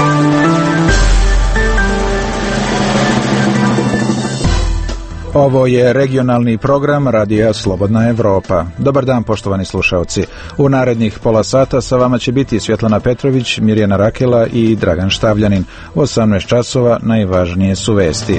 Ovo je regionalni program Radija Slobodna Evropa. Dobar dan, poštovani slušalci. U narednih pola sata sa vama će biti Svjetlana Petrović, Mirjana Rakela i Dragan Štavljanin. U 18 časova najvažnije su vesti.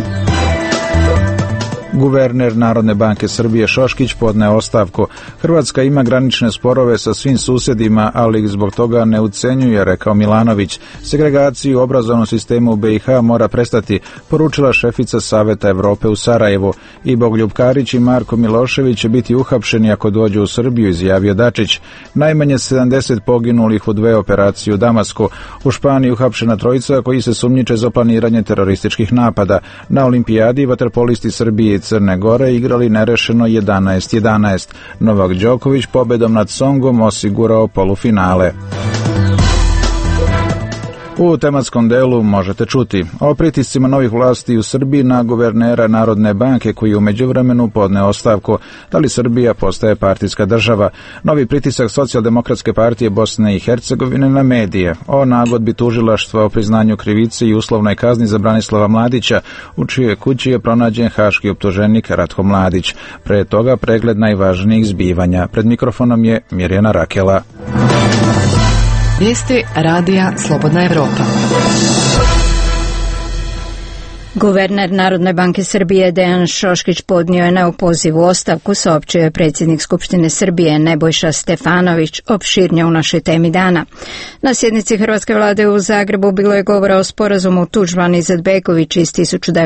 Guverner Narodne banke Srbije Šoškić podneo ostavku. Hrvatska ima granične sporove sa svim susjedima, ali ih zbog toga ne ucenjuje, rekao Milanović. Segregaciju u obrazovnom sistemu u BiH mora prestati, poručila šefica Saveta Evrope u Sarajevu. I Bogoljub Karić i Marko Milošević će biti uhapšeni ako dođu u Srbiju, izjavio Dačić. Najmanje 70 poginulih u 2 operacije u Damasku. U Španiji uhapšena trojica koji se sumnjiče za planiranje terorističkih napada. Na olimpijadi vaterpolisti Srbije i Crne Gore igrali nerešeno 11-11. Novak Đoković pobedom nad Songom osigurao polufinale. U tematskom delu možete čuti o pritiscima novih vlasti u Srbiji na guvernera Narodne banke koji je u međuvremenu podneo ostavku. Da li Srbija postaje partijska država? Novi pritisak Socijaldemokratske partije Bosne i Hercegovine na medije. O nagodbi tužilaštva o priznanju krivice i uslovnoj kazni za Branislava Mladića, u čijoj kući je pronađen haški optuženik Ratko Mladić. Pre toga pregled najvažnijih zbivanja. Pred mikrofonom je Mirjana Rakela. Vijesti Radija Slobodna Evropa. Guverner Narodne banke Srbije Dejan Šoškić podnio je neopozivu ostavku, saopćio je predsjednik Skupštine Srbije Nebojša Stefanović, opširnije u našoj temi dana. Na sjednici Hrvatske vlade u Zagrebu bilo je govora o sporazumu Tuđman Izetbegović iz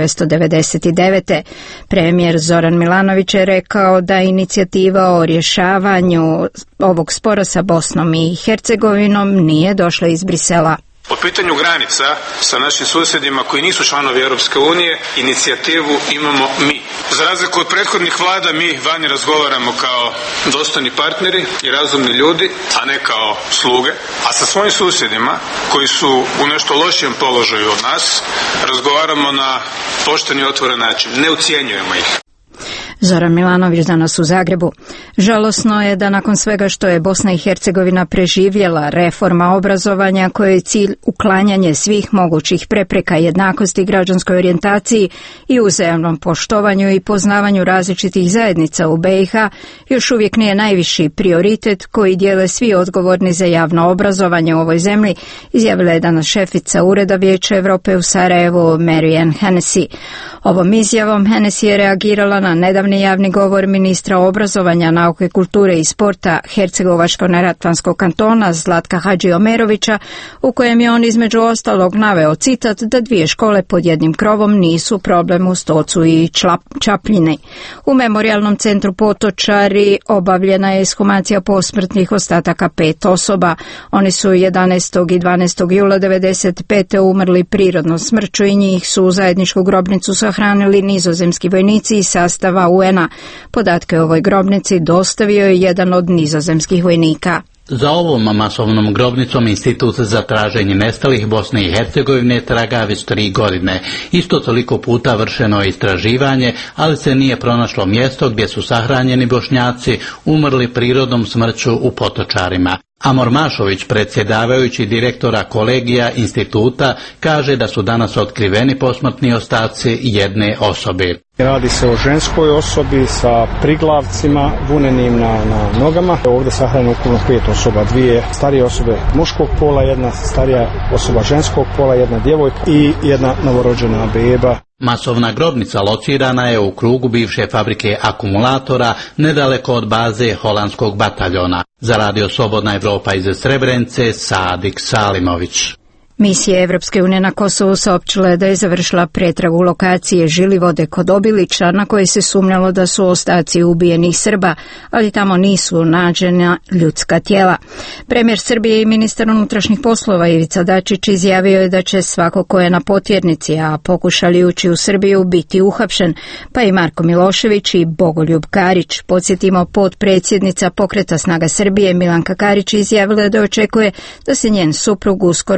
1999. Premijer Zoran Milanović je rekao da inicijativa o rješavanju ovog spora sa Bosnom i Hercegovinom nije došla iz Brisela. Po pitanju granica sa našim susjedima koji nisu članovi Europske unije, inicijativu imamo mi. Za razliku od prethodnih vlada, mi vani razgovaramo kao dostojni partneri i razumni ljudi, a ne kao sluge. A sa svojim susjedima, koji su u nešto lošijem položaju od nas, razgovaramo na pošten i otvoren način. Ne ucjenjujemo ih. Zoran Milanović danas u Zagrebu. Žalosno je da nakon svega što je Bosna i Hercegovina preživjela, reforma obrazovanja koje je cilj uklanjanje svih mogućih prepreka jednakosti, građanskoj orijentaciji i uzajamnom poštovanju i poznavanju različitih zajednica u BiH, još uvijek nije najviši prioritet koji dijele svi odgovorni za javno obrazovanje u ovoj zemlji, izjavila je danas šefica Ureda Vijeća Europe u Sarajevu Marianne Hennessy. Ovom izjavom Hennessy je reagirala na nedavni javni govor ministra obrazovanja, nauke, kulture i sporta Hercegovačko-neretvanskog kantona Zlatka Hadžiomerovića, u kojem je on između ostalog naveo citat da 2 škole pod jednim krovom nisu problem u Stocu i Čapljini. U memorijalnom centru Potočari obavljena je ekshumacija posmrtnih ostataka 5 osoba. Oni su 11. i 12. jula 1995. umrli prirodnom smrću i njih su u zajedničku grobnicu sahranili nizozemski vojnici iz sastava UN-a. Podatke o ovoj grobnici dostavio je jedan od nizozemskih vojnika. Za ovom masovnom grobnicom Institut za traženje nestalih Bosne i Hercegovine traga već 3 godine. Isto toliko puta vršeno je istraživanje, ali se nije pronašlo mjesto gdje su sahranjeni Bošnjaci umrli prirodnom smrću u Potočarima. Amor Mašović, predsjedavajući direktora kolegija instituta, kaže da su danas otkriveni posmrtni ostaci jedne osobe. Radi se o ženskoj osobi sa priglavcima vunenim na nogama. Ovdje sahranjeno ukupno 5 osoba, 2 starije osobe muškog pola, jedna starija osoba ženskog pola, jedna djevojka i jedna novorođena beba. Masovna grobnica locirana je u krugu bivše fabrike akumulatora nedaleko od baze holandskog bataljona. Za Radio Slobodna Evropa iz Srebrenice, Sadik Salimović. Misija Evropske unije na Kosovu saopćila je da je završila pretragu lokacije Žilivode kod Obilića na koje se sumnjalo da su ostaci ubijenih Srba, ali tamo nisu nađena ljudska tijela. Premijer Srbije i ministar unutrašnjih poslova Ivica Dačić izjavio je da će svako ko je na potjernici, a pokušali ući u Srbiju, biti uhapšen, pa i Marko Milošević i Bogoljub Karić. Podsjetimo, potpredsjednica Pokreta snaga Srbije Milanka Karić izjavila je da očekuje da se njen suprug uskoro vrati u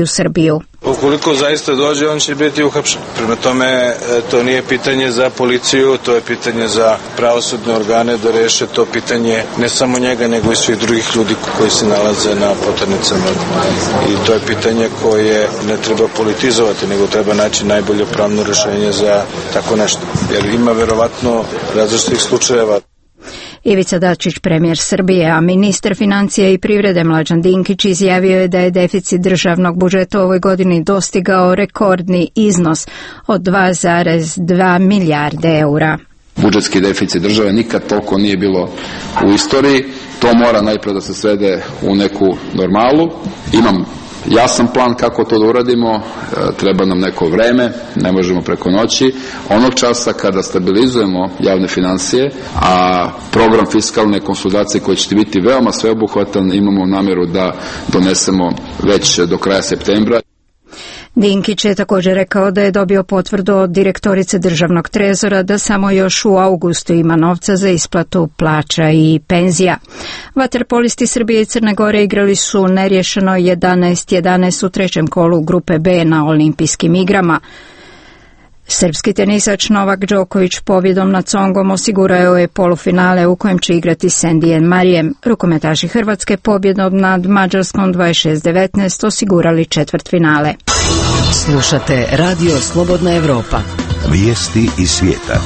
Srbiju. Ukoliko zaista dođe, on će biti uhapšen. Prema tome, to nije pitanje za policiju, to je pitanje za pravosudne organe da reše to pitanje ne samo njega, nego i svih drugih ljudi koji se nalaze na poternicama. I to je pitanje koje ne treba politizovati, nego treba naći najbolje pravno rešenje za tako nešto. Jer ima verovatno različitih slučajeva. Ivica Dačić, premijer Srbije, a ministar financija i privrede Mlađan Dinkić izjavio je da je deficit državnog budžeta u ovoj godini dostigao rekordni iznos od 2,2 milijarde eura. Budžetski deficit države nikad toliko nije bilo u istoriji. To mora najprije da se svede u neku normalu. Imam jasan plan kako to da uradimo, treba nam neko vreme, ne možemo preko noći. Onog časa kada stabilizujemo javne financije, a program fiskalne konsolidacije koji će biti veoma sveobuhvatan, imamo nameru da donesemo već do kraja septembra. Dinkić je također rekao da je dobio potvrdu od direktorice državnog trezora da samo još u augustu ima novca za isplatu plaća i penzija. Vaterpolisti Srbije i Crne Gore igrali su neriješeno 11-11 u trećem kolu grupe B na olimpijskim igrama. Srpski tenisač Novak Đoković pobjedom nad Congom osigurao je polufinale u kojem će igrati s Andijem Marijem. Rukometaši Hrvatske pobjedom nad Mađarskom 26-19 osigurali četvrtfinale. Slušate Radio Slobodna Evropa. Vijesti iz svijeta.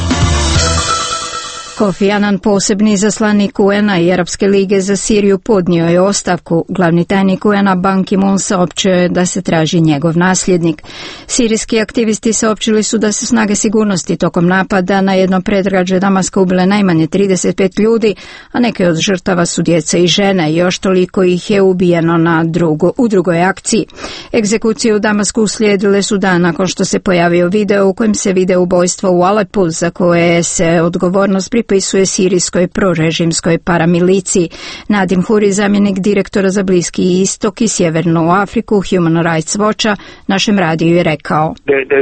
Kofi Annan, posebni izaslanik UN-a i Arapske lige za Siriju, podnio je ostavku. Glavni tajnik UN-a Ban Ki-moon saopćio je da se traži njegov nasljednik. Sirijski aktivisti saopćili su da su snage sigurnosti tokom napada na jedno predgrađe Damaska ubile najmanje 35 ljudi, a neke od žrtava su djeca i žene. Još toliko ih je ubijeno u drugoj akciji. Egzekucije u Damasku uslijedile su dan nakon što se pojavio video u kojem se vide ubojstvo u Alepu, za koje se odgovornost pripisuje sirijskoj prorežimskoj paramiliciji. Nadim Huri, zamjenik direktora za Bliski istok i Sjevernu Afriku Human Rights Watcha, našem radiju je rekao: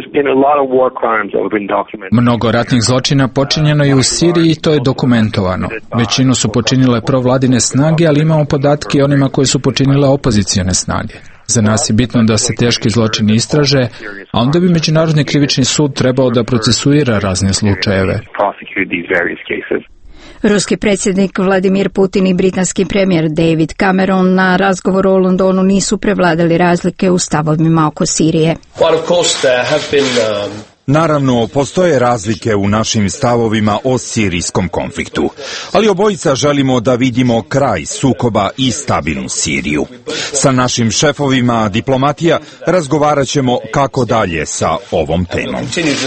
Mnogo ratnih zločina počinjeno je u Siriji i to je dokumentovano. Većinu su počinile provladine snage, ali imamo podatke o onima koje su počinile opozicijone snage. Za nas je bitno da se teški zločini istraže, a onda bi Međunarodni krivični sud trebao da procesuira razne slučajeve. Ruski predsjednik Vladimir Putin i britanski premijer David Cameron na razgovoru u Londonu nisu prevladali razlike u stavovima oko Sirije. Naravno, postoje razlike u našim stavovima o sirijskom konfliktu, ali obojica želimo da vidimo kraj sukoba i stabilnu Siriju. Sa našim šefovima diplomatija razgovarat ćemo kako dalje sa ovom temom.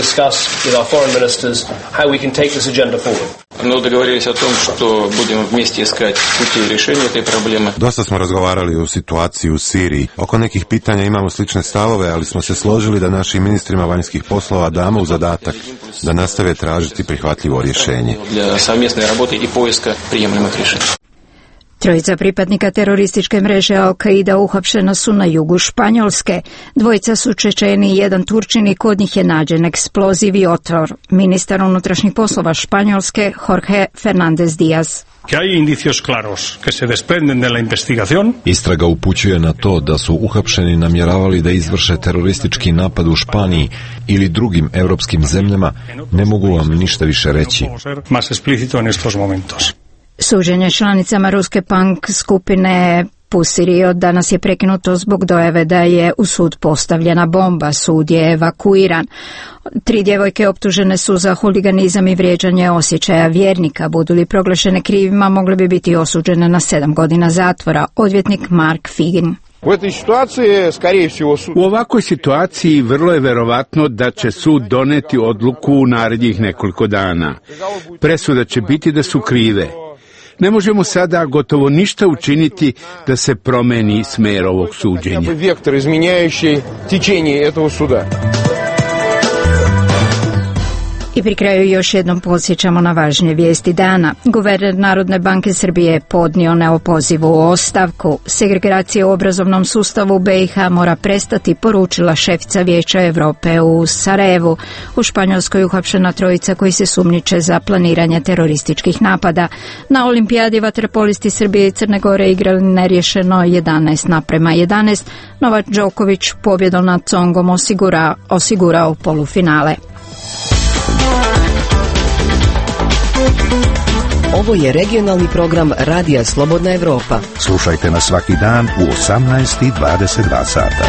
Dosta smo razgovarali o situaciji u Siriji. Oko nekih pitanja imamo slične stavove, ali smo se složili da našim ministrima vanjskih poslova damo u zadatak da nastave tražiti prihvatljivo rješenje. Trojica pripadnika terorističke mreže Al-Qaida uhapšena su na jugu Španjolske. Dvojica su Čečeni i jedan Turčin i kod njih je nađen eksploziv i otrov. Ministar unutrašnjih poslova Španjolske Jorge Fernández Díaz. Istraga upućuje na to da su uhapšeni namjeravali da izvrše teroristički napad u Španiji ili drugim europskim zemljama, ne mogu vam ništa više reći. Suđenje članicama ruske punk skupine Pussy Riot danas je prekinuto zbog dojave da je u sud postavljena bomba. Sud je evakuiran. 3 djevojke optužene su za huliganizam i vrijeđanje osjećaja vjernika. Budu li proglašene krivima, mogle bi biti osuđene na 7 godina zatvora. Odvjetnik Mark Figin. U ovakvoj situaciji vrlo je verovatno da će sud doneti odluku u narednih nekoliko dana. Presuda će biti da su krive. Ne možemo sada gotovo ništa učiniti da se promeni smer ovog suđenja. I pri kraju još jednom podsjećamo na važnije vijesti dana. Guverner Narodne banke Srbije podnio neopozivu ostavku. Segregacija u obrazovnom sustavu BiH mora prestati, poručila šefica Vijeća Europe u Sarajevu. U Španjolskoj uhapšena trojica koji se sumnjiče za planiranje terorističkih napada. Na olimpijadi vaterpolisti Srbije i Crne Gore igrali nerješeno 11:11. Novak Đoković pobjedom nad Congom osigurao polufinale. Ovo je regionalni program Radija Slobodna Evropa. Slušajte nas svaki dan u 18:22 sata.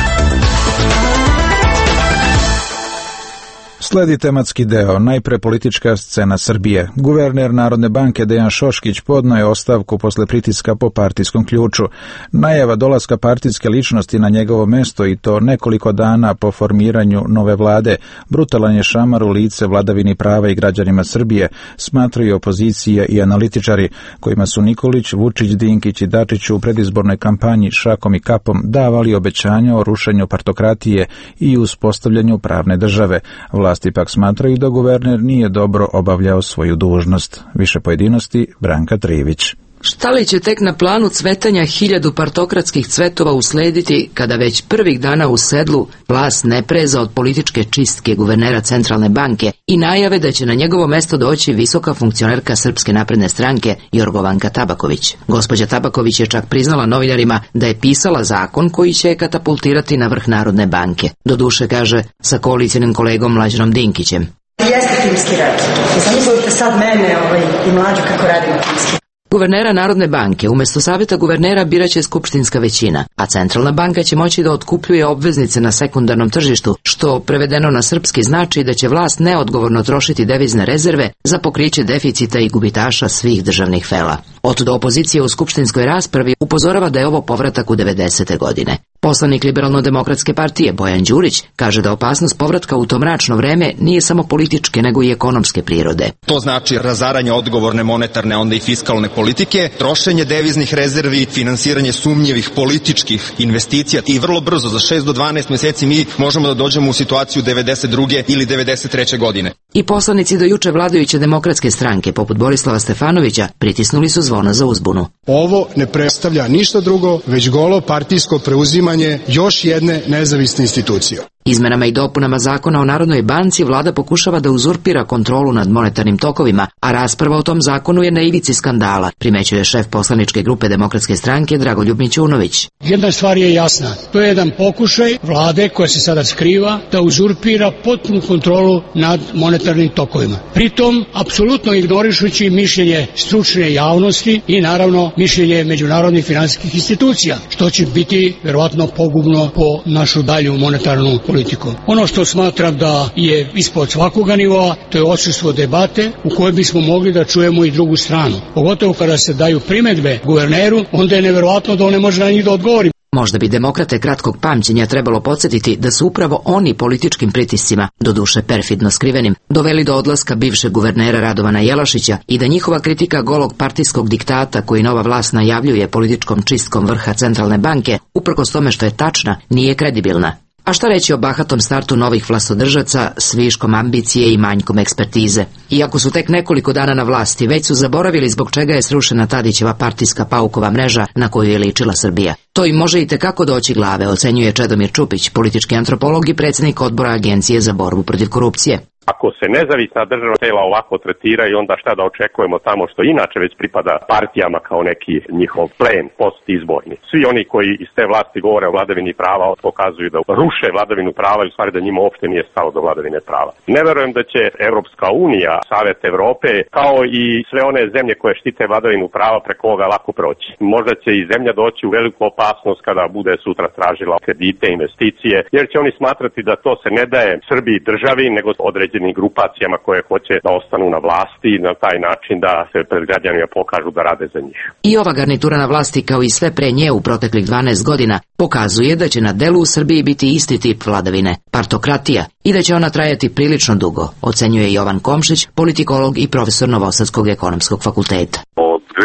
Sledi tematski deo, najpre politička scena Srbije. Guverner Narodne banke Dejan Šoškić podnio je ostavku posle pritiska po partijskom ključu. Najava dolaska partijske ličnosti na njegovo mesto i to nekoliko dana po formiranju nove vlade, brutalan je šamar u lice vladavini prava i građanima Srbije, smatraju opozicija i analitičari, kojima su Nikolić, Vučić, Dinkić i Dačić u predizbornoj kampanji šakom i kapom davali obećanja o rušenju partokratije i uspostavljanju pravne države. Vlasti pak smatraju da guverner nije dobro obavljao svoju dužnost. Više pojedinosti, Branka Trivić. Šta li će tek na planu cvetanja 1000 partokratskih cvetova uslediti kada već prvih dana u sedlu vlast ne preza od političke čistke guvernera Centralne banke i najave da će na njegovo mesto doći visoka funkcionerka Srpske napredne stranke Jorgovanka Tabaković. Gospođa Tabaković je čak priznala novinarima da je pisala zakon koji će je katapultirati na vrh Narodne banke. Doduše, kaže, sa koalicijalnim kolegom Mlađanom Dinkićem. Jeste timski rad. Zamislite sad mene i Mlađu kako radimo timski. Guvernera Narodne banke umjesto savjeta guvernera biraće skupštinska većina, a Centralna banka će moći da otkupljuje obveznice na sekundarnom tržištu, što prevedeno na srpski znači da će vlast neodgovorno trošiti devizne rezerve za pokriće deficita i gubitaša svih državnih fela. Otud opozicija u skupštinskoj raspravi upozorava da je ovo povratak u 90. godine. Poslanik Liberalno-demokratske partije Bojan Đurić kaže da opasnost povratka u to mračno vreme nije samo političke nego i ekonomske prirode. To znači razaranje odgovorne monetarne, onda i fiskalne politike, trošenje deviznih rezervi, finansiranje sumnjivih političkih investicija i vrlo brzo, za 6 do 12 mjeseci mi možemo da dođemo u situaciju 92. ili 93. godine. I poslanici do juče vladajuće demokratske stranke, poput Borislava Stefanovića, pritisnuli su zvono za uzbunu. Ovo ne predstavlja ništa drugo, već golo partijsko preuzimanje još jedne nezavisne institucije. Izmenama i dopunama Zakona o Narodnoj banci vlada pokušava da uzurpira kontrolu nad monetarnim tokovima, a rasprava o tom zakonu je na ivici skandala, primećuje šef poslaničke grupe Demokratske stranke Dragoljub Mićunović. Jedna stvar je jasna, to je jedan pokušaj vlade koja se sada skriva da uzurpira potpunu kontrolu nad monetarnim tokovima. Pritom, apsolutno ignorišući mišljenje stručne javnosti i naravno mišljenje međunarodnih finansijskih institucija, što će biti verovatno pogubno po našu dalju monetarnu politiku. Ono što smatram da je ispod svakoga nivoa, to je odsustvo debate u kojoj bismo mogli da čujemo i drugu stranu. Pogotovo kada se daju primedbe guverneru, onda je neverovatno da on ne može na njih da odgovori. Možda bi demokrate kratkog pamćenja trebalo podsjetiti da su upravo oni političkim pritiscima, doduše perfidno skrivenim, doveli do odlaska bivšeg guvernera Radovana Jelašića i da njihova kritika golog partijskog diktata koji nova vlast najavljuje političkom čistkom vrha Centralne banke, uprkos tome što je tačna, nije kredibilna. A šta reći o bahatom startu novih vlastodržaca s viškom ambicije i manjkom ekspertize? Iako su tek nekoliko dana na vlasti, već su zaboravili zbog čega je srušena Tadićeva partijska paukova mreža na koju je ličila Srbija. To im može i tekako doći glave, ocenjuje Čedomir Čupić, politički antropolog i predsjednik odbora Agencije za borbu protiv korupcije. Ako se nezavisna državna tela ovako tretiraju, onda šta da očekujemo tamo što inače već pripada partijama kao neki njihov plen postizborni. Svi oni koji iz te vlasti govore o vladavini prava pokazuju da ruše vladavinu prava i u stvari da njima uopšte nije stalo do vladavine prava. Ne verujem da će Evropska unija, Savet Evrope, kao i sve one zemlje koje štite vladavinu prava preko ovoga lako proći. Možda će i zemlja doći u veliku opasnost kada bude sutra tražila kredite, investicije, jer će oni smatrati da to se ne daje Srbiji državi, nego određenim grupacijama koje hoće da ostanu na vlasti i na taj način da se pred građanima pokažu da rade za njih. I ova garnitura na vlasti, kao i sve pre nje u proteklih 12 godina, pokazuje da će na delu u Srbiji biti isti tip vladavine, partokratija, i da će ona trajati prilično dugo, ocenjuje Jovan Komšić, politikolog i profesor Novosadskog ekonomskog fakulteta. Od 2000.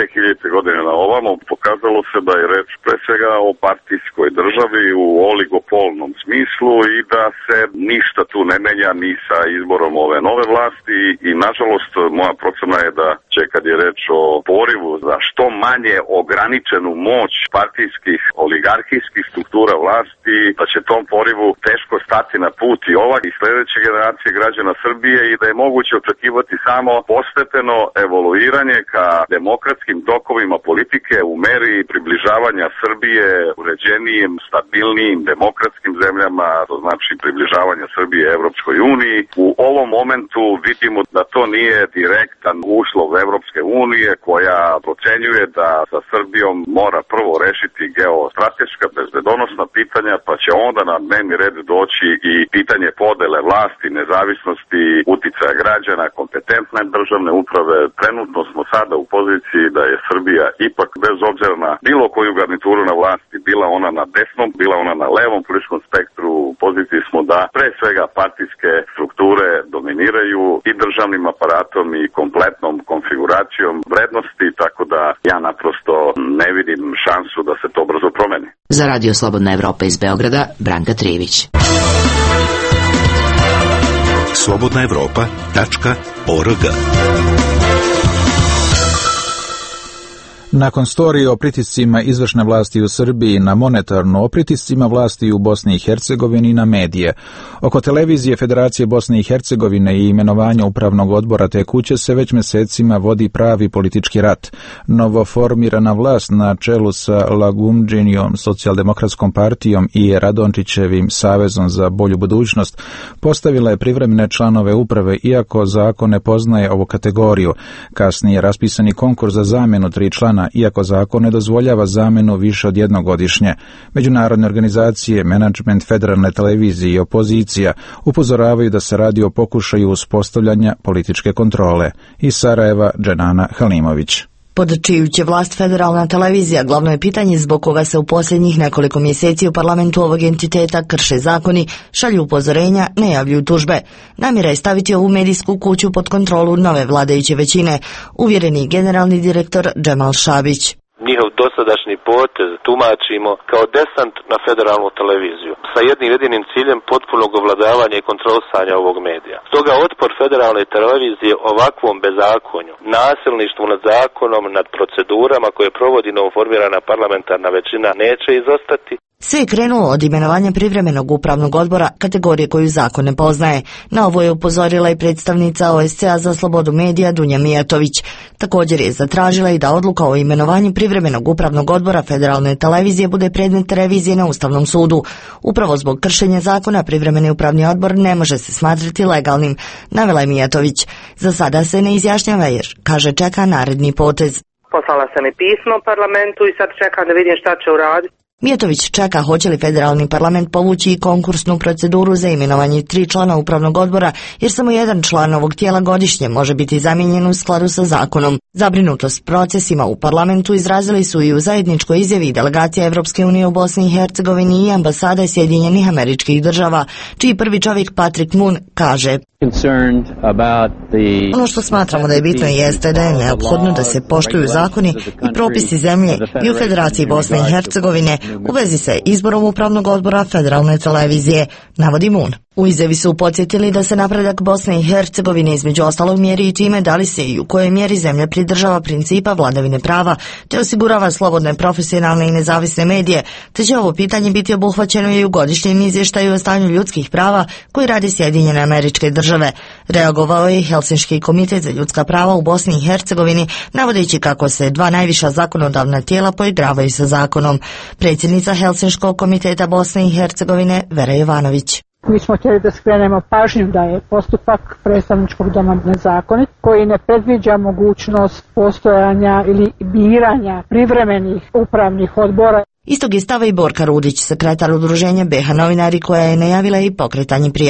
godine na ovamo pokazalo se da je reč pre svega o partijskoj državi u oligopolnom smislu i da se ništa tu ne menja ni sa izborom ove nove vlasti i nažalost moja procena je da će kad je reč o porivu za što manje ograničenu moć partijskih oligarhijskih struktura vlasti, da će tom porivu teško stati na put i ova i sledeće generacije građana Srbije i da je moguće očekivati samo postepeno evoluiranje ka demokratskim tokovima politike u meri približavanja Srbije uređenijim, stabilnijim, demokratskim zemljama, to znači približavanja Srbije Evropskoj uniji. U ovom momentu vidimo da to nije direktan uslov Evropske unije koja procenjuje da sa Srbijom mora prvo rešiti geostrateška bezbedonosna pitanja, pa će onda na dnevni red doći i pitanje podele vlasti, nezavisnosti, uticaja građana, kompetentne državne uprave. Trenutno smo sada u poziciji da je Srbija ipak bez obzira na bilo koju garnituru na vlasti, bila ona na desnom, bila ona na levom političkom spektru, u poziciji smo da pre svega partijske strukture dominiraju i državnim aparatom i kompletnom konfiguracijom vrednosti, tako da ja naprosto ne vidim šansu da se to brzo promeni. Za Radio Slobodna Evropa iz Beograda, Branka Trivić. slobodnaevropa.org. Nakon storije o pritiscima izvršne vlasti u Srbiji na monetarnu, o pritiscima vlasti u Bosni i Hercegovini na medije. Oko televizije Federacije Bosne i Hercegovine i imenovanja upravnog odbora te kuće se već mesecima vodi pravi politički rat. Novoformirana vlast na čelu sa Lagumdžinijom, Socijaldemokratskom partijom i Radončićevim Savezom za bolju budućnost postavila je privremene članove uprave, iako zakon ne poznaje ovu kategoriju. Kasnije je raspisani konkurs za zamjenu 3 člana, iako zakon ne dozvoljava zamjenu više od jednogodišnje. Međunarodne organizacije, menadžment Federalne televizije i opozicija upozoravaju da se radi o pokušaju uspostavljanja političke kontrole. Iz Sarajeva, Dženana Halimović. Pod čiju će vlast Federalna televizija, glavno je pitanje zbog koga se u posljednjih nekoliko mjeseci u parlamentu ovog entiteta krše zakoni, šalju upozorenja, ne javljuju tužbe. Namjera je staviti ovu medijsku kuću pod kontrolu nove vladajuće većine, uvjereni generalni direktor Džemal Šabić. Njihov dosadašnji potez tumačimo kao desant na Federalnu televiziju sa jednim jedinim ciljem potpunog ovladavanja i kontrolisanja ovog medija. Stoga otpor Federalne televizije ovakvom bezakonju, nasilništvu nad zakonom, nad procedurama koje provodi novoformirana parlamentarna većina neće izostati. Sve je krenulo od imenovanja privremenog upravnog odbora, kategorije koju zakon ne poznaje. Na ovo je upozorila i predstavnica OSCE za slobodu medija Dunja Mijatović. Također je zatražila i da odluka o imenovanju privremenog upravnog odbora Federalne televizije bude predmet revizije na Ustavnom sudu. Upravo zbog kršenja zakona privremeni upravni odbor ne može se smatrati legalnim, navela je Mijatović. Za sada se ne izjašnjava jer, kaže, čeka naredni potez. Poslala sam i pismo parlamentu i sad čekam da vidim šta će uraditi. Mijatović čeka hoće li federalni parlament povući i konkursnu proceduru za imenovanje 3 člana upravnog odbora, jer samo jedan član ovog tijela godišnje može biti zamijenjen u skladu sa zakonom. Zabrinutost procesima u parlamentu izrazili su i u zajedničkoj izjavi delegacija Evropske unije u Bosni i Hercegovini i ambasade Sjedinjenih Američkih Država, čiji prvi čovjek Patrick Moon kaže: Ono što smatramo da je bitno jeste da je neophodno da se poštuju zakoni i propisi zemlje i u Federaciji Bosne i Hercegovine u vezi sa izborom upravnog odbora Federalne televizije, navodi Moon. U izjavi su podsjetili da se napredak Bosne i Hercegovine između ostalog mjeri i time da li se i u kojoj mjeri zemlja pridržava principa vladavine prava te osigurava slobodne, profesionalne i nezavisne medije, te će ovo pitanje biti obuhvaćeno i u godišnjem izvještaju o stanju ljudskih prava koji radi Sjedinjene Američke Države. Reagovao je i Helsinški komitet za ljudska prava u Bosni i Hercegovini, navodeći kako se 2 najviša zakonodavna tijela poigravaju sa zakonom. Predsjednica Helsinškog komiteta Bosne i Hercegovine Vera Jovanović. Mi smo htjeli da skrenemo pažnju da je postupak predstavničkog doma nezakonit, koji ne predviđa mogućnost postojanja ili biranja privremenih upravnih odbora. Istog je stava i Borka Rudić, sekretar udruženja BH Novinari, koja je najavila i pokretanje prijave.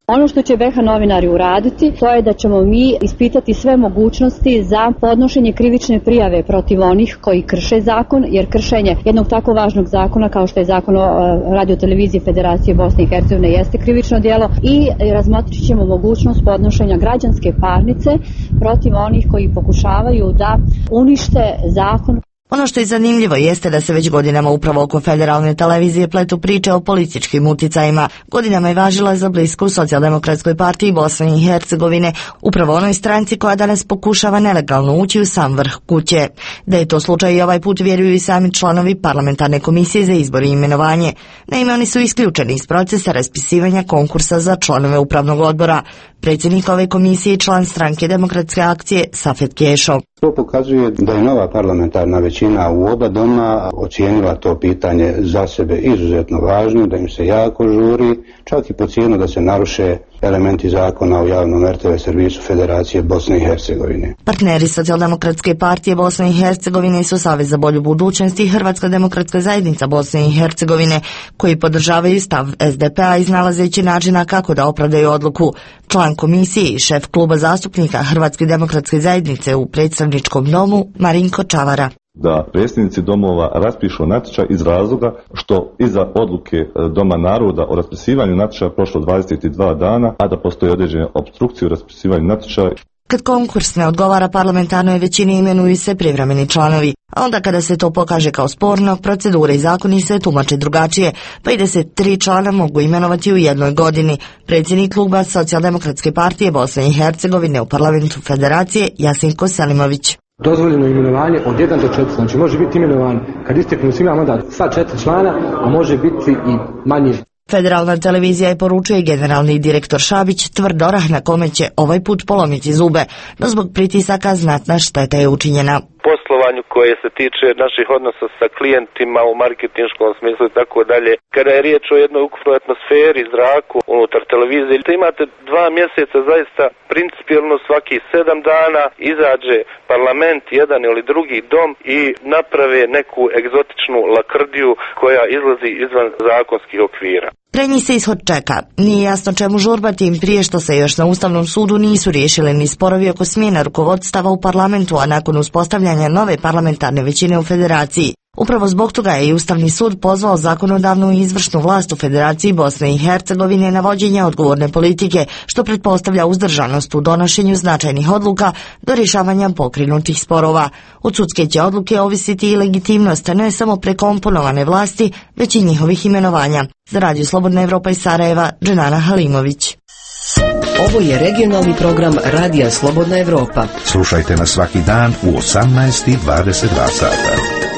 Ono što će BiH novinari uraditi, to je da ćemo mi ispitati sve mogućnosti za podnošenje krivične prijave protiv onih koji krše zakon, jer kršenje jednog tako važnog zakona kao što je zakon o radioteleviziji Federacije Bosne i Hercegovine jeste krivično djelo i razmotrit ćemo mogućnost podnošenja građanske parnice protiv onih koji pokušavaju da unište zakon. Ono što je zanimljivo jeste da se već godinama upravo oko federalne televizije pletu priče o političkim uticajima. Godinama je važila za blisku Socijaldemokratskoj partiji Bosne i Hercegovine, upravo onoj stranci koja danas pokušava nelegalno ući u sam vrh kuće. Da je to slučaj i ovaj put vjeruju i sami članovi parlamentarne komisije za izbor i imenovanje. Naime, oni su isključeni iz procesa raspisivanja konkursa za članove upravnog odbora. Predsjednik ove komisije i član stranke Demokratske akcije Safet Kešo. To pokazuje da je nova parlamentarna većina u oba doma ocijenila to pitanje za sebe izuzetno važno, da im se jako žuri, čak i po cijenu da se naruše elementi zakona o javnom RTV servisu Federacije Bosne i Hercegovine. Partneri Socijaldemokratske partije Bosne i Hercegovine su Savez za bolju budućnost i Hrvatska demokratska zajednica Bosne i Hercegovine, koji podržavaju stav SDP-a iznalazeći načina kako da opravdaju odluku. Član komisije i šef kluba zastupnika Hrvatske demokratske zajednice u predstavničkom domu Marinko Čavara. Da predsjednici domova raspišu natječaj iz razloga što iza odluke Doma naroda o raspisivanju natječaja prošlo 22 dana, a da postoji određene opstrukcije u raspisivanju natječaja. Kad konkurs ne odgovara parlamentarnoj većini, imenuju se privremeni članovi, a onda kada se to pokaže kao sporno, procedure i zakoni se tumače drugačije, pa i 3 člana mogu imenovati u jednoj godini. Predsjednik kluba Socijaldemokratske partije Bosne i Hercegovine u parlamentu Federacije Jasinko Selimović. Dozvoljeno imenovanje od 1 do 4, znači može biti imenovan kad isteknu svima mandat sva 4 člana, a može biti i manje. Federalna televizija je poručio i generalni direktor Šabić tvrd orah na kome će ovaj put polomiti zube, no zbog pritisaka znatna šteta je učinjena. Poslovanju koje se tiče naših odnosa sa klijentima u marketinškom smislu i tako dalje. Kada je riječ o jednoj ukupnoj atmosferi, zraku unutar televizije, imate 2 mjeseca zaista principijelno svaki 7 dana izađe parlament, jedan ili drugi dom i naprave neku egzotičnu lakrdiju koja izlazi izvan zakonskih okvira. Pre njih se ishod čeka. Nije jasno čemu žurba, tim prije što se još na Ustavnom sudu nisu riješili ni sporovi oko smjena rukovodstava u parlamentu, a nakon uspostavljanja nove parlamentarne većine u Federaciji. Upravo zbog toga je i Ustavni sud pozvao zakonodavnu i izvršnu vlast u Federaciji Bosne i Hercegovine na vođenje odgovorne politike, što pretpostavlja uzdržanost u donošenju značajnih odluka do rješavanja pokrenutih sporova. Od sudske će odluke ovisiti i legitimnost, ne samo prekomponovane vlasti, već i njihovih imenovanja. Za Radio Slobodna Evropa iz Sarajeva, Dženana Halimović. Ovo je regionalni program Radija Slobodna Evropa. Slušajte nas svaki dan u 18:22 sata.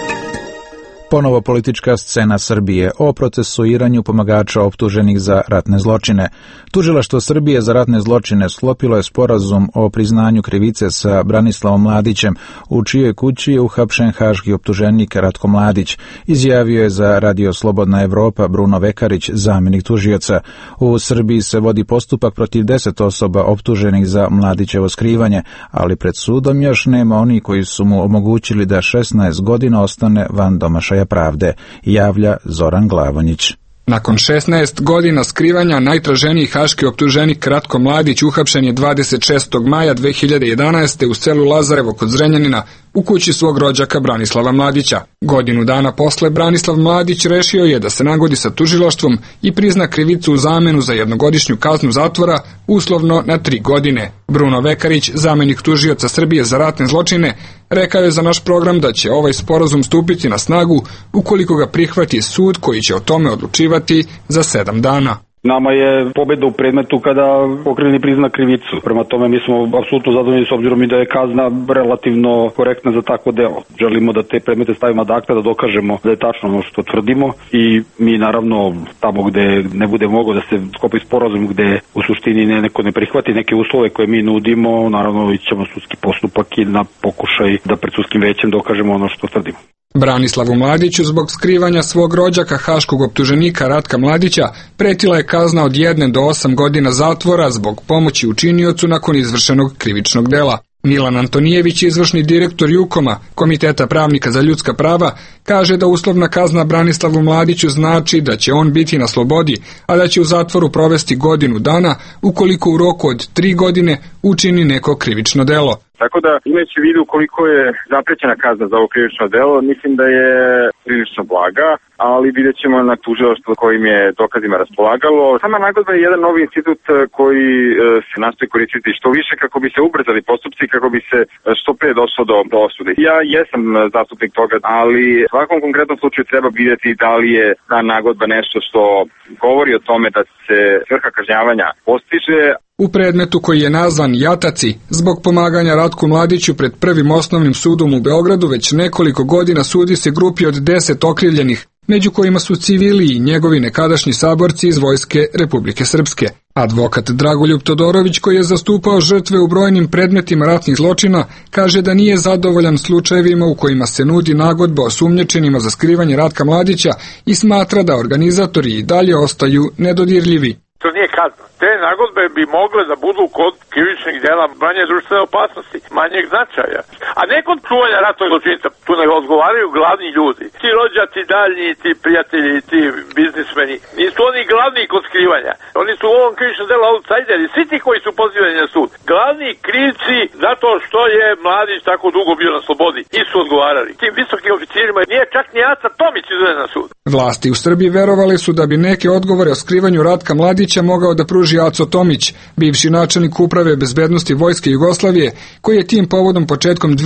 Ponovo politička scena Srbije o procesuiranju pomagača optuženih za ratne zločine. Tužilaštvo Srbije za ratne zločine sklopilo je sporazum o priznanju krivice sa Branislavom Mladićem, u čijoj kući je uhapšen haški optuženik Ratko Mladić, izjavio je za Radio Slobodna Evropa Bruno Vekarić, zamjenik tužioca. U Srbiji se vodi postupak protiv 10 osoba optuženih za Mladićevo skrivanje, ali pred sudom još nema oni koji su mu omogućili da 16 godina ostane van domašaja pravde, javlja Zoran Glavonjić. Nakon 16 godina skrivanja, najtraženiji haški optuženik Ratko Mladić uhapšen je 26. maja 2011. u selu Lazarevo kod Zrenjanina u kući svog rođaka Branislava Mladića. Godinu dana posle Branislav Mladić rešio je da se nagodi sa tužilaštvom i prizna krivicu u zamenu za jednogodišnju kaznu zatvora, uslovno na 3 godine. Bruno Vekarić, zamjenik tužioca Srbije za ratne zločine, rekao je za naš program da će ovaj sporazum stupiti na snagu ukoliko ga prihvati sud koji će o tome odlučivati za 7 dana. Nama je pobjeda u predmetu kada okrivljeni prizna krivicu. Prema tome mi smo apsolutno zadovoljni s obzirom i da je kazna relativno korektna za takvo delo. Želimo da te predmete stavimo ad acta, da dokažemo da je tačno ono što tvrdimo i mi naravno tamo gde ne bude moglo da se skopi sporazum, gde u suštini neko ne prihvati neke uslove koje mi nudimo, naravno ićemo sudski postupak i na pokušaj da pred sudskim većem dokažemo ono što tvrdimo. Branislavu Mladiću zbog skrivanja svog rođaka haškog optuženika Ratka Mladića pretila je kazna od 1 do 8 godina zatvora zbog pomoći učiniocu nakon izvršenog krivičnog dela. Milan Antonijević, izvršni direktor Jukoma, Komiteta pravnika za ljudska prava, kaže da uslovna kazna Branislavu Mladiću znači da će on biti na slobodi, a da će u zatvoru provesti godinu dana ukoliko u roku od 3 godine učini neko krivično delo. Tako da, imajući u vidu koliko je zaprećena kazna za ovo krivično delo, mislim da je prilično blaga, ali vidjet ćemo na tužilaštvo kojim je dokazima raspolagalo. Sama nagodba je jedan novi institut koji se nastoji koristiti što više kako bi se ubrzali postupci, kako bi se što pre došlo do osude. Ja jesam zastupnik toga, ali u svakom konkretnom slučaju treba vidjeti da li je ta nagodba nešto što govori o tome da se svrha kažnjavanja postiže. U predmetu koji je nazvan Jataci, zbog pomaganja Ratku Mladiću pred Prvim osnovnim sudom u Beogradu već nekoliko godina sudi se grupi od 10 okrivljenih, među kojima su civili i njegovi nekadašnji saborci iz Vojske Republike Srpske. Advokat Dragoljub Todorović, koji je zastupao žrtve u brojnim predmetima ratnih zločina, kaže da nije zadovoljan slučajevima u kojima se nudi nagodba osumnjičenima za skrivanje Ratka Mladića i smatra da organizatori i dalje ostaju nedodirljivi. To nije kazna. Te nagodbe bi mogle da budu kod krivičnih dela manje društvene opasnosti, manjeg značaja. A ne kod čuvanja ratnog zločinca. Tu ne odgovaraju glavni ljudi. Ti rođaci daljni, ti prijatelji, ti biznismeni. Nisu oni glavni kod skrivanja. Oni su u ovom krivičnom delu outsideri. Svi ti koji su pozivani na sud. Glavni krivci zato što je Mladić tako dugo bio na slobodi. Nisu odgovarali. Tim visokim oficirima nije čak ni Aca Tomić izveden na sud. Vlasti u Srbiji verovali su da bi neke odgovore o skrivanju Ratka Mladića mogao da pruži Aco Tomić, bivši načelnik uprave bezbednosti Vojske Jugoslavije, koji je tim povodom početkom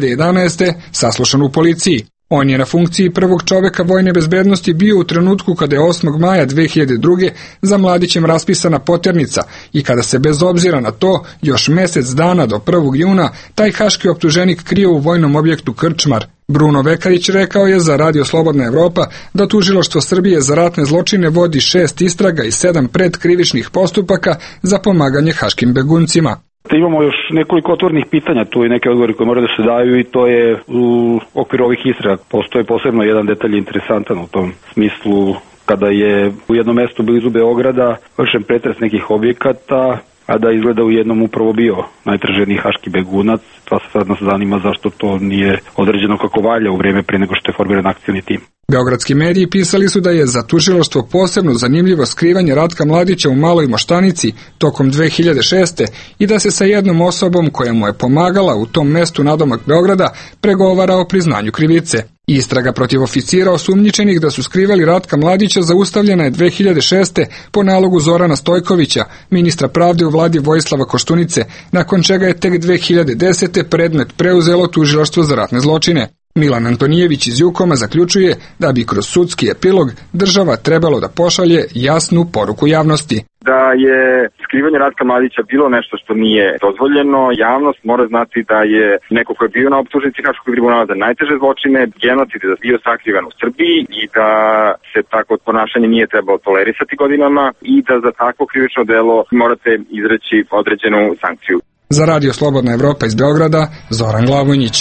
2011. saslušan u policiji. On je na funkciji prvog čoveka vojne bezbednosti bio u trenutku kada je 8. maja 2002. za Mladićem raspisana poternica i kada se bez obzira na to još mesec dana do 1. juna taj haški optuženik krio u vojnom objektu Krčmar. Bruno Vekarić rekao je za Radio Slobodna Evropa da tužilaštvo Srbije za ratne zločine vodi 6 istraga i 7 predkrivičnih postupaka za pomaganje haškim beguncima. Imamo još nekoliko otvornih pitanja, tu i neke odgovori koje moraju da se daju i to je u okviru ovih istraga. Postoje posebno jedan detalj interesantan u tom smislu kada je u jednom mestu blizu Beograda vršen pretres nekih objekata, a da izgleda u jednom upravo bio najtraženiji haški begunac, pa se sad nas zanima zašto to nije određeno kako valja u vreme pre nego što je formiran akcioni tim. Beogradski mediji pisali su da je za tužilaštvo posebno zanimljivo skrivanje Ratka Mladića u Maloj Moštanici tokom 2006. i da se sa jednom osobom koja mu je pomagala u tom mestu nadomak Beograda pregovara o priznanju krivice. Istraga protiv oficira osumnjičenih da su skrivali Ratka Mladića zaustavljena je 2006. po nalogu Zorana Stojkovića, ministra pravde u vladi Vojislava Koštunice, nakon čega je tek 2010. predmet preuzelo tužilaštvo za ratne zločine. Milan Antonijević iz Jukoma zaključuje da bi kroz sudski epilog država trebalo da pošalje jasnu poruku javnosti. Da je skrivanje Ratka Mladića bilo nešto što nije dozvoljeno, javnost mora znati da je neko ko je bio na optužnici Haškog tribunala za najteže zločine, genocid da bio sakrivan u Srbiji i da se takvo ponašanje nije trebalo tolerisati godinama i da za takvo krivično delo morate izreći određenu sankciju. Za Radio Slobodna Evropa iz Beograda, Zoran Glavonjić.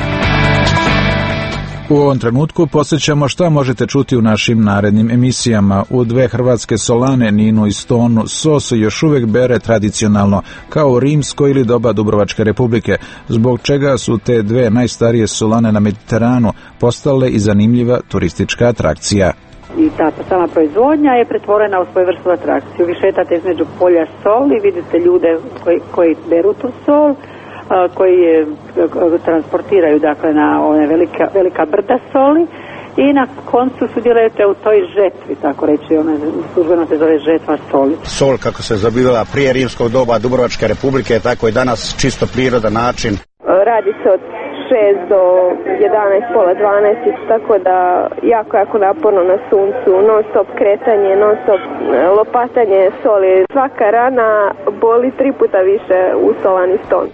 U ovom trenutku posjećamo šta možete čuti u našim narednim emisijama. U 2 hrvatske solane, Ninu i Stonu, sos još uvijek bere tradicionalno, kao u rimsko ili doba Dubrovačke republike, zbog čega su te 2 najstarije solane na Mediteranu postale i zanimljiva turistička atrakcija. I ta sama proizvodnja je pretvorena u svojevrsnu atrakciju. Vi šetate između polja soli, vidite ljude koji beru tu sol, koji je transportiraju dakle na one velika brda soli i na koncu sudjelujete u toj žetvi, tako reći, ona službeno se zove žetva soli. Sol kako se zabivala prije rimskog doba Dubrovačke republike, tako i danas čisto prirodan način. Radi se od 6 do 11, pola 12, tako da jako naporno na suncu, non stop kretanje, non stop lopatanje soli. Svaka rana boli 3 puta više u solani Ston.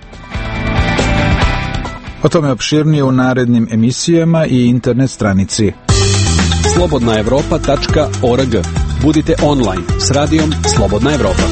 O tome opširnije u narednim emisijama i internet stranici. slobodnaevropa.org. Budite online s radijom Slobodna Evropa.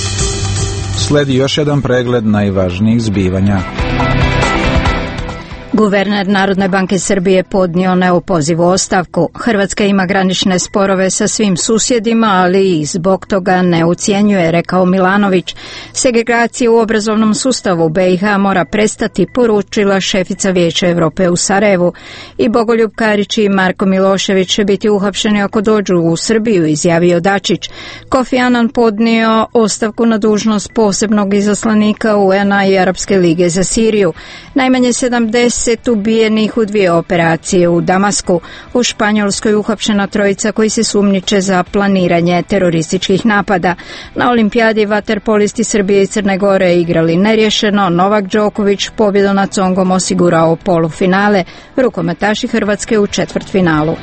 Sledi još jedan pregled najvažnijih zbivanja. Guverner Narodne banke Srbije podnio neopozivu ostavku. Hrvatska ima granične sporove sa svim susjedima, ali i zbog toga ne ucjenjuje, rekao Milanović. Segregacija u obrazovnom sustavu BiH mora prestati, poručila šefica Vijeća Europe u Sarajevu. I Bogoljub Karić i Marko Milošević će biti uhapšeni ako dođu u Srbiju, izjavio Dačić. Kofi Annan podnio ostavku na dužnost posebnog izaslanika UN-a i Arapske lige za Siriju. Najmanje 70 ubijenih u 2 operacije u Damasku. U Španjolskoj uhapšena 3 koji se sumnjiče za planiranje terorističkih napada. Na olimpijadi vaterpolisti Srbije i Crne Gore igrali nerješeno. Novak Đoković pobjedu nad Congom osigurao polufinale. Rukometaši Hrvatske u četvrtfinalu.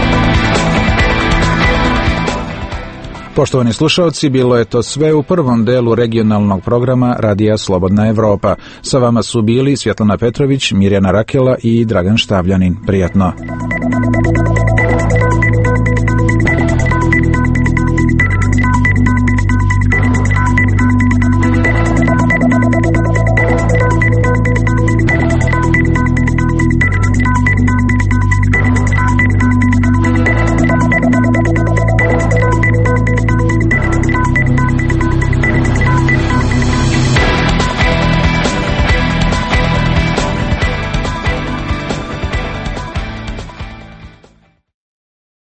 Poštovani slušalci, bilo je to sve u prvom delu regionalnog programa Radija Slobodna Evropa. Sa vama su bili Svjetlana Petrović, Mirjana Rakela i Dragan Štavljanin. Prijatno.